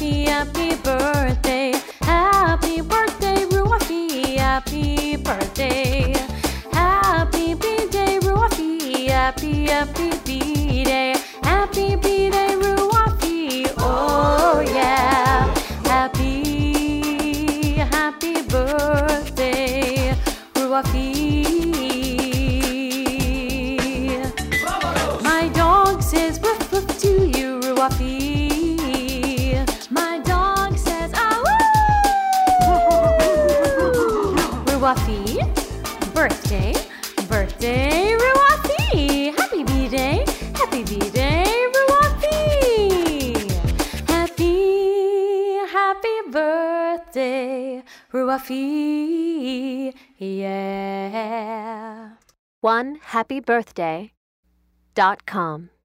happy birthday. Happy birthday, Ruafi. Happy birthday. Happy B-Day, Ruafi. Happy B-Day. Happy B-Day, Ruafi. Oh yeah. Happy birthday, Ruafi. My dog says woof woof to you, Ruafi. My dog says ah woo. Ruafi, birthday, birthday, Ruafi. Happy B-Day, Ruafi. Happy birthday, Ruafi. Yeah. OneHappyBirthday.com